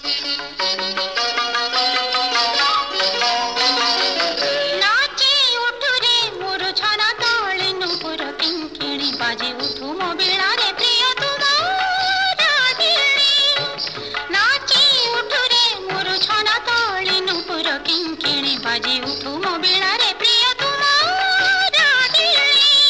बाजे उठू मो बीड़ा रे प्रिय तुम्हारा दिली नाची उठू रे मोर छना तोली नुपुर किंकिणी बाजे उठू मो बीड़ा रे प्रिय तुम्हारा दिली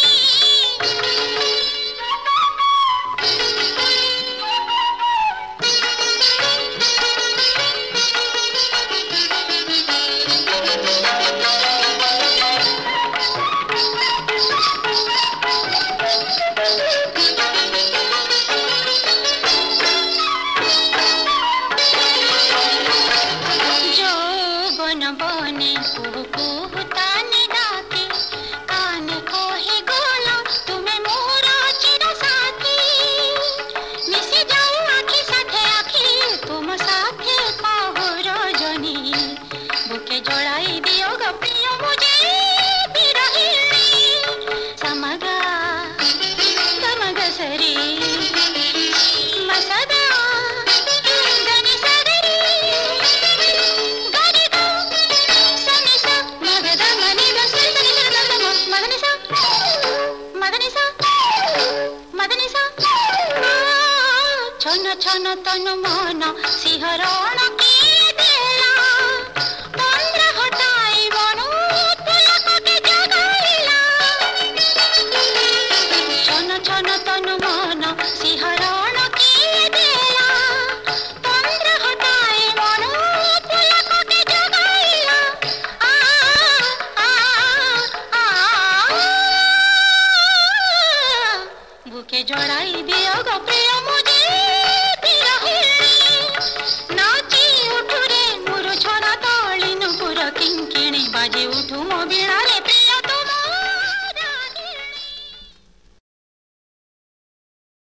बने कुहू ताने डाके कान कोहे गोला तुम्हें मोरा चिर साथी मिसी जाऊं आखी साथे आखी तुम साथे कहो रजनी बुके जड़ाई दियो गो प्रिय मुझे बिरहिणी समगा गमग सरी मसदा छन छन तन मन सिहरण किए देला तंद्र हटाई बनु पुलक के जगाइला छन छन तन मन सिहरण किए देला तंद्र हटाई बनु पुलक के जगाइला आ आ आ बुके जड़ाई दियो गो प्रिय मुझे नाची उठू रे मोर छना तोली नुपुर किंकिणी बाजे उठू मो बीड़ा रे।